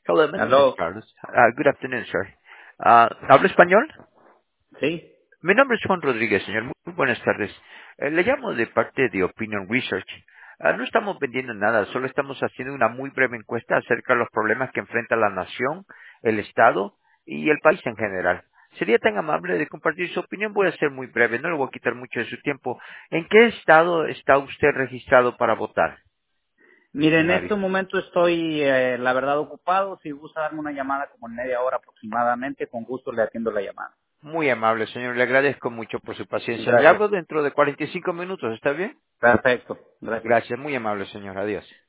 Hello, my name is Aló. Carlos. Good afternoon, sir. ¿Habla español? Sí. Mi nombre es Juan Rodríguez, señor. Muy buenas tardes. Le llamo de parte de Opinion Research. No estamos vendiendo nada, solo estamos haciendo una muy breve encuesta acerca de los problemas que enfrenta la nación, el Estado y el país en general. Sería tan amable de compartir su opinión. Voy a ser muy breve, no le voy a quitar mucho de su tiempo. ¿En qué estado está usted registrado para votar, Mire, en señor Arias? este momento estoy, la verdad, ocupado. Si gusta darme una llamada como en media hora aproximadamente, con gusto le atiendo la llamada. Muy amable, señor. Le agradezco mucho por su paciencia. Le Gracias. hablo dentro de 45 minutos, ¿está bien? Perfecto. Gracias. Gracias, muy amable, señor. Adiós.